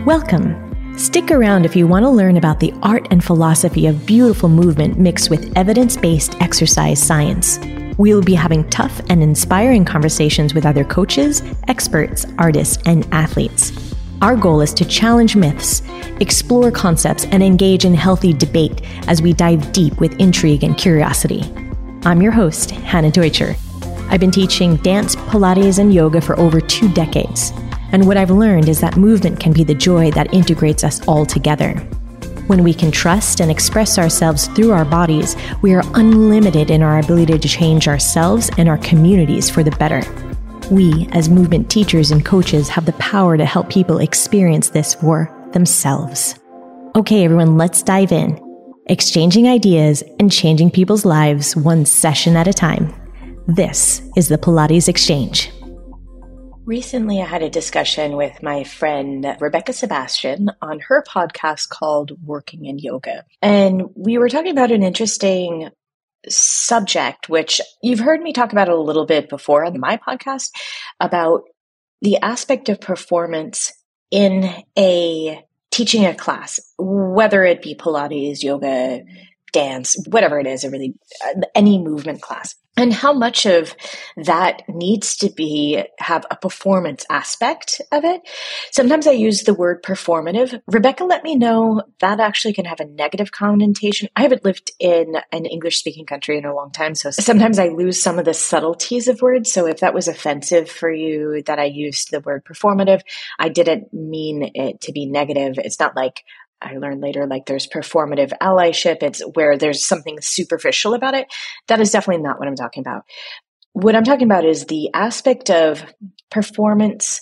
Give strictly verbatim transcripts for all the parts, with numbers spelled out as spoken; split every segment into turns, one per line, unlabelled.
Welcome. Stick around if you want to learn about the art and philosophy of beautiful movement mixed with evidence-based exercise science. We will be having tough and inspiring conversations with other coaches, experts, artists, and athletes. Our goal is to challenge myths, explore concepts, and engage in healthy debate as we dive deep with intrigue and curiosity. I'm your host, Hannah Deutscher. I've been teaching dance, Pilates, and yoga for over two decades. And what I've learned is that movement can be the joy that integrates us all together. When we can trust and express ourselves through our bodies, we are unlimited in our ability to change ourselves and our communities for the better. We, as movement teachers and coaches, have the power to help people experience this for themselves. Okay, everyone, let's dive in. Exchanging ideas and changing people's lives one session at a time. This is the Pilates Exchange. Recently, I had a discussion with my friend Rebecca Sebastian on her podcast called Working in Yoga. And we were talking about an interesting subject, which you've heard me talk about a little bit before on my podcast, about the aspect of performance in a teaching a class, whether it be Pilates, yoga, dance, whatever it is, a really any movement class. And how much of that needs to be, have a performance aspect of it. Sometimes I use the word performative. Rebecca let me know that actually can have a negative connotation. I haven't lived in an English-speaking country in a long time, so sometimes I lose some of the subtleties of words. So if that was offensive for you that I used the word performative, I didn't mean it to be negative. It's not like I learned later, like there's performative allyship. It's where there's something superficial about it. That is definitely not what I'm talking about. What I'm talking about is the aspect of performance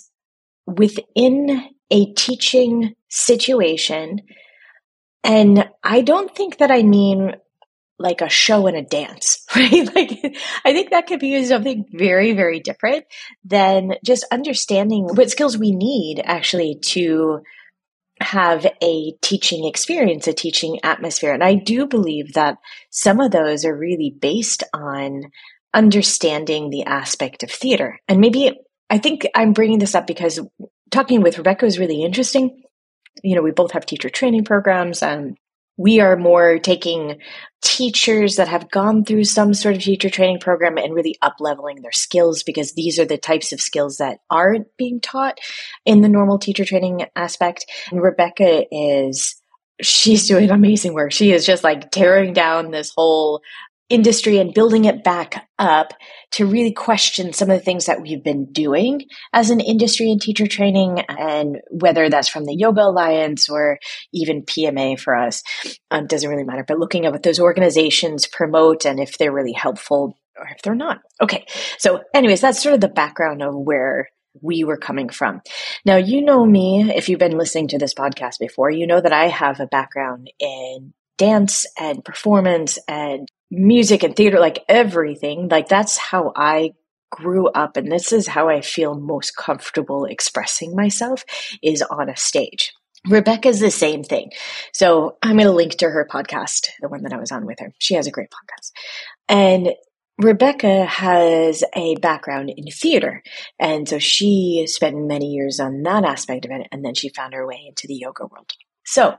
within a teaching situation. And I don't think that I mean like a show and a dance, right? Like, I think that could be something very, very different than just understanding what skills we need actually to have a teaching experience, a teaching atmosphere. And I do believe that some of those are really based on understanding the aspect of theater. And maybe I think I'm bringing this up because talking with Rebecca is really interesting. You know, we both have teacher training programs, and we are more taking teachers that have gone through some sort of teacher training program and really up-leveling their skills, because these are the types of skills that aren't being taught in the normal teacher training aspect. And Rebecca is, she's doing amazing work. She is just like tearing down this whole industry and building it back up to really question some of the things that we've been doing as an industry in teacher training, and whether that's from the Yoga Alliance or even P M A for us, um, doesn't really matter, but looking at what those organizations promote and if they're really helpful or if they're not. Okay. So anyways, that's sort of the background of where we were coming from. Now, you know me, if you've been listening to this podcast before, you know that I have a background in dance and performance and music and theater, like everything. Like that's how I grew up. And this is how I feel most comfortable expressing myself, is on a stage. Rebecca's the same thing. So I'm going to link to her podcast, the one that I was on with her. She has a great podcast. And Rebecca has a background in theater. And so she spent many years on that aspect of it. And then she found her way into the yoga world. So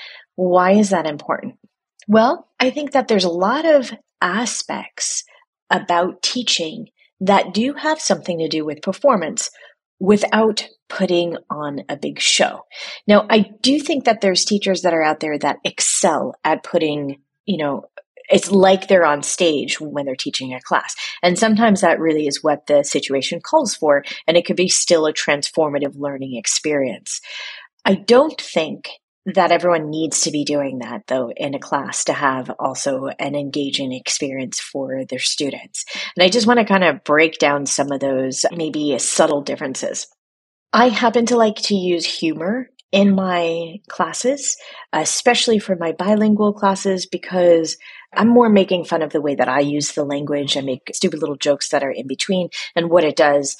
why is that important? Well, I think that there's a lot of aspects about teaching that do have something to do with performance without putting on a big show. Now, I do think that there's teachers that are out there that excel at putting, you know, it's like they're on stage when they're teaching a class. And sometimes that really is what the situation calls for. And it could be still a transformative learning experience. I don't think that everyone needs to be doing that, though, in a class to have also an engaging experience for their students. And I just want to kind of break down some of those maybe subtle differences. I happen to like to use humor in my classes, especially for my bilingual classes, because I'm more making fun of the way that I use the language and make stupid little jokes that are in between. And what it does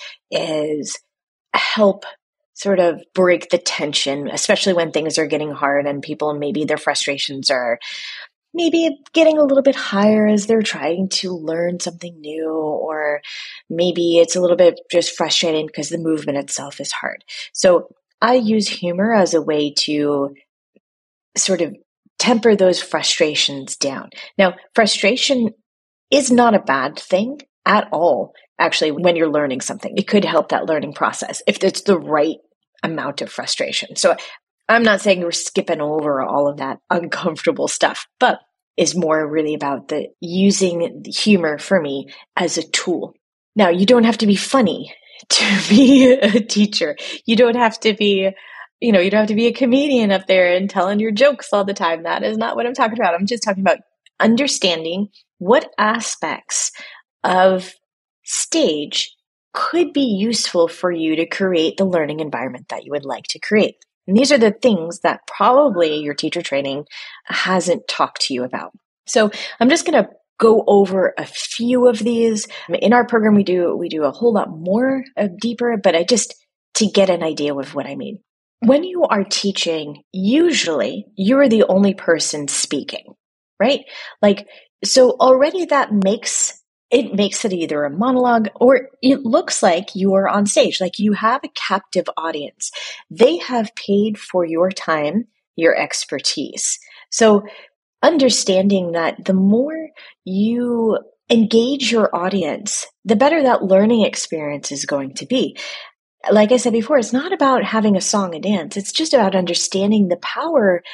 is help sort of break the tension, especially when things are getting hard and people, maybe their frustrations are maybe getting a little bit higher as they're trying to learn something new, or maybe it's a little bit just frustrating because the movement itself is hard. So I use humor as a way to sort of temper those frustrations down. Now, frustration is not a bad thing at all, actually, when you're learning something. It could help that learning process if it's the right amount of frustration. So I'm not saying we're skipping over all of that uncomfortable stuff, but is more really about the using the humor for me as a tool. Now, you don't have to be funny to be a teacher. You don't have to be, you know, you don't have to be a comedian up there and telling your jokes all the time. That is not what I'm talking about. I'm just talking about understanding what aspects of stage could be useful for you to create the learning environment that you would like to create. And these are the things that probably your teacher training hasn't talked to you about. So I'm just going to go over a few of these. In our program, we do we do a whole lot more uh, deeper, but I just to get an idea of what I mean. When you are teaching, usually you're the only person speaking, right? Like, so already that makes it makes it either a monologue or it looks like you are on stage, like you have a captive audience. They have paid for your time, your expertise. So understanding that the more you engage your audience, the better that learning experience is going to be. Like I said before, it's not about having a song and dance. It's just about understanding the power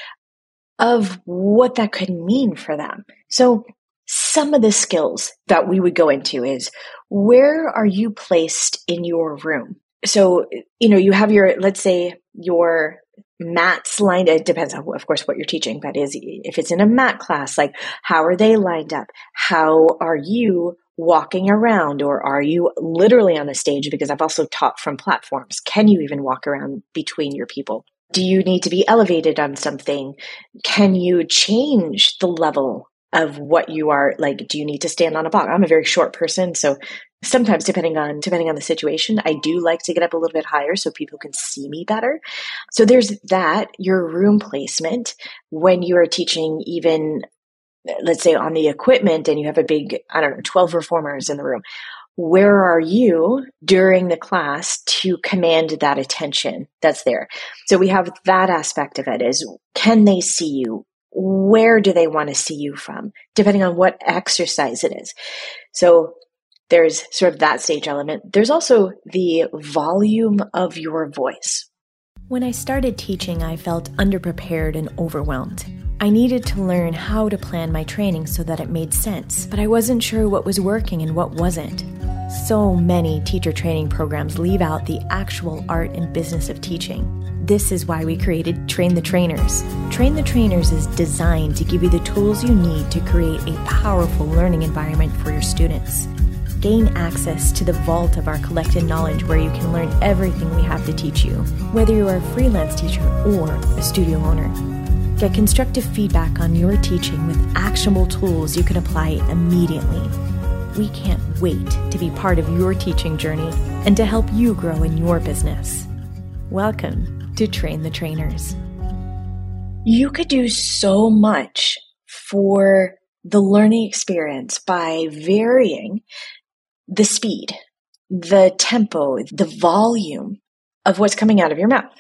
of what that could mean for them. So some of the skills that we would go into is, where are you placed in your room? So, you know, you have your, let's say your mats lined, it depends on, of course, what you're teaching, but is, if it's in a mat class, like how are they lined up? How are you walking around, or are you literally on the stage? Because I've also taught from platforms. Can you even walk around between your people? Do you need to be elevated on something? Can you change the level of what you are like? Do you need to stand on a box? I'm a very short person, so sometimes depending on depending on the situation, I do like to get up a little bit higher so people can see me better. So there's that, your room placement when you are teaching, even let's say on the equipment and you have a big, I don't know, twelve reformers in the room. Where are you during the class to command that attention that's there? So we have that aspect of it, is can they see you? Where do they want to see you from? Depending on what exercise it is. So there's sort of that stage element. There's also the volume of your voice.
When I started teaching, I felt underprepared and overwhelmed. I needed to learn how to plan my training so that it made sense, but I wasn't sure what was working and what wasn't. So many teacher training programs leave out the actual art and business of teaching. This is why we created Train the Trainers. Train the Trainers is designed to give you the tools you need to create a powerful learning environment for your students. Gain access to the vault of our collected knowledge where you can learn everything we have to teach you, whether you are a freelance teacher or a studio owner. Get constructive feedback on your teaching with actionable tools you can apply immediately. We can't wait to be part of your teaching journey and to help you grow in your business. Welcome to Train the Trainers.
You could do so much for the learning experience by varying the speed, the tempo, the volume of what's coming out of your mouth.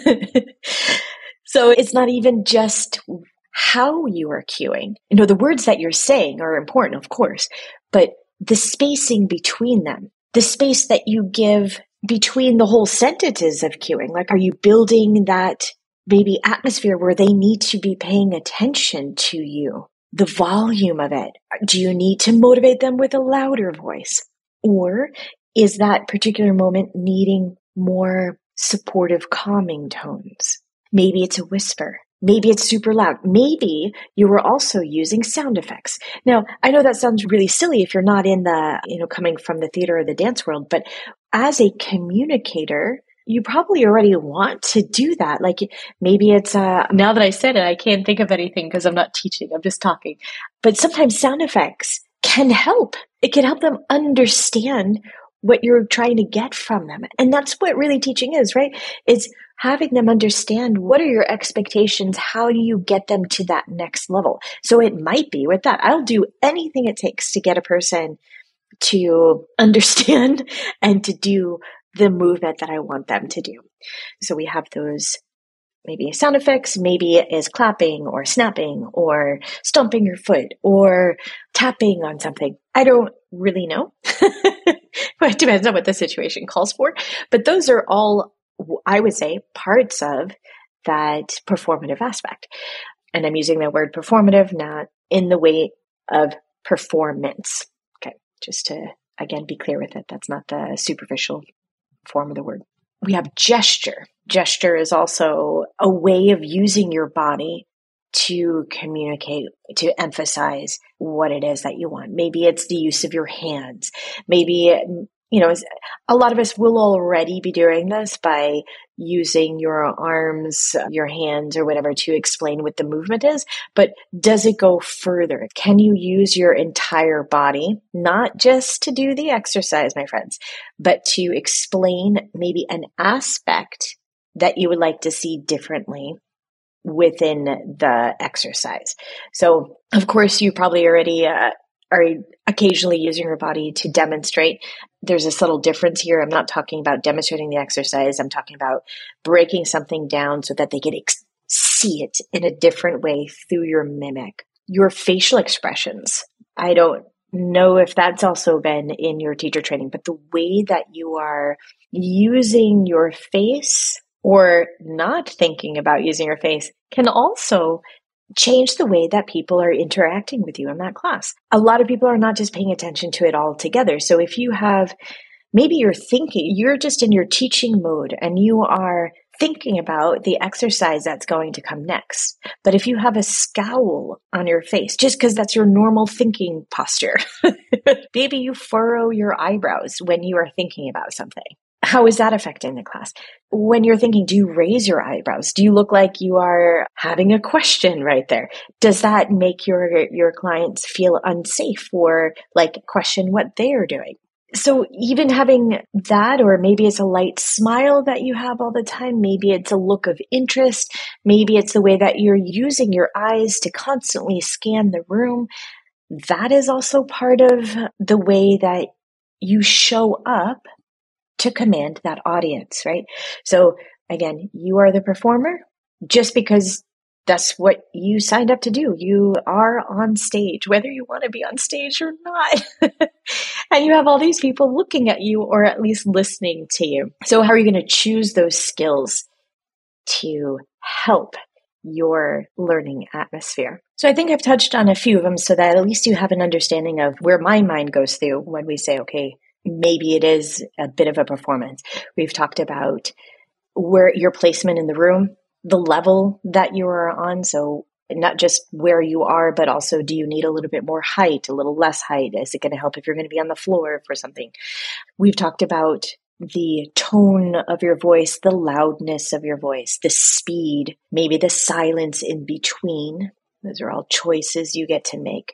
So it's not even just how you are cueing. You know, the words that you're saying are important, of course, but the spacing between them, the space that you give between the whole sentences of cueing. Like, are you building that maybe atmosphere where they need to be paying attention to you? The volume of it. Do you need to motivate them with a louder voice? Or is that particular moment needing more supportive, calming tones? Maybe it's a whisper. Maybe it's super loud. Maybe you were also using sound effects. Now, I know that sounds really silly if you're not in the, you know, coming from the theater or the dance world, but as a communicator, you probably already want to do that. Like maybe it's, uh, now that I said it, I can't think of anything because I'm not teaching, I'm just talking. But sometimes sound effects can help. It can help them understand what you're trying to get from them. And that's what really teaching is, right? It's having them understand what are your expectations? How do you get them to that next level? So it might be with that. I'll do anything it takes to get a person to understand and to do
the movement that I want them to do. So we have those maybe sound effects, maybe it is clapping or snapping or stomping your foot or tapping on something. I don't really know. It depends on what the situation calls for. But those are all, I would say, parts of that performative aspect. And I'm using the word performative, not in the way of performance. Okay, just to, again, be clear with it. That's not the superficial form of the word. We have gesture. Gesture is also a way of using your body to communicate, to emphasize what it is that you want. Maybe it's the use of your hands. Maybe, you know, a lot of us will already be doing this by using your arms, your hands, or whatever to explain what the movement is. But does it go further? Can you use your entire body, not just to do the exercise, my friends, but to explain maybe an aspect that you would like to see differently within the exercise? So, of course, you probably already uh, are occasionally using your body to demonstrate. There's a subtle difference here. I'm not talking about demonstrating the exercise. I'm talking about breaking something down so that they can ex- see it in a different way through your mimic. Your facial expressions. I don't know if that's also been in your teacher training, but the way that you are using your face or not thinking about using your face can also change the way that people are interacting with you in that class. A lot of people are not just paying attention to it all together. So if you have, maybe you're thinking, you're just in your teaching mode and you are thinking about the exercise that's going to come next. But if you have a scowl on your face, just because that's your normal thinking posture, maybe you furrow your eyebrows when you are thinking about something. How is that affecting the class? When you're thinking, do you raise your eyebrows? Do you look like you are having a question right there? Does that make your, your clients feel unsafe or like question what they are doing? So even having that, or maybe it's a light smile that you have all the time. Maybe it's a look of interest. Maybe it's the way that you're using your eyes to constantly scan the room. That is also part of the way that you show up to command that audience, right? So again, you are the performer just because that's what you signed up to do. You are on stage, whether you want to be on stage or not. And you have all these people looking at you or at least listening to you. So how are you going to choose those skills to help your learning atmosphere? So I think I've touched on a few of them so that at least you have an understanding of where my mind goes through when we say, okay, maybe it is a bit of a performance. We've talked about where your placement in the room, the level that you are on. So not just where you are, but also do you need a little bit more height, a little less height? Is it going to help if you're going to be on the floor for something? We've talked about the tone of your voice, the loudness of your voice, the speed, maybe the silence in between. Those are all choices you get to make.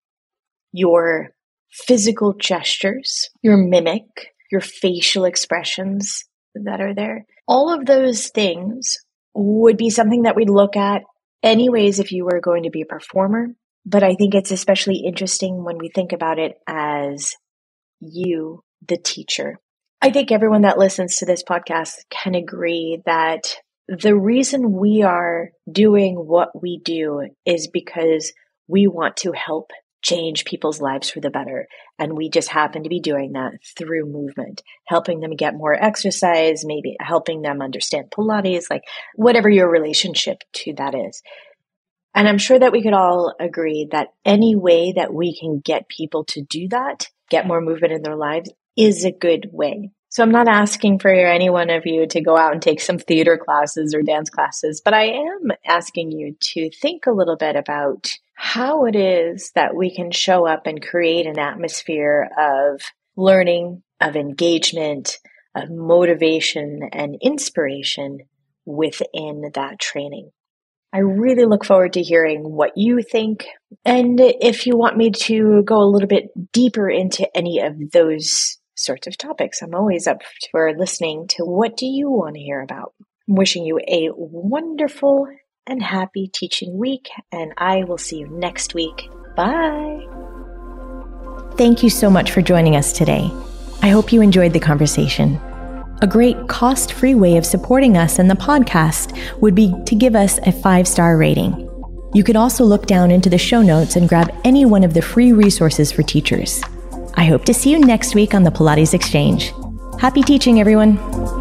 Your physical gestures, your mimic, your facial expressions that are there. All of those things would be something that we'd look at anyways if you were going to be a performer. But I think it's especially interesting when we think about it as you, the teacher. I think everyone that listens to this podcast can agree that the reason we are doing what we do is because we want to help change people's lives for the better. And we just happen to be doing that through movement, helping them get more exercise, maybe helping them understand Pilates, like whatever your relationship to that is. And I'm sure that we could all agree that any way that we can get people to do that, get more movement in their lives, is a good way. So I'm not asking for any one of you to go out and take some theater classes or dance classes, but I am asking you to think a little bit about how it is that we can show up and create an atmosphere of learning, of engagement, of motivation and inspiration within that training. I really look forward to hearing what you think. And if you want me to go a little bit deeper into any of those sorts of topics, I'm always up for listening to what do you want to hear about. I'm wishing you a wonderful and happy teaching week, and I will see you next week. Bye.
Thank you so much for joining us today. I hope you enjoyed the conversation. A great cost-free way of supporting us and the podcast would be to give us a five-star rating. You could also look down into the show notes and grab any one of the free resources for teachers. I hope to see you next week on the Pilates Exchange. Happy teaching, everyone!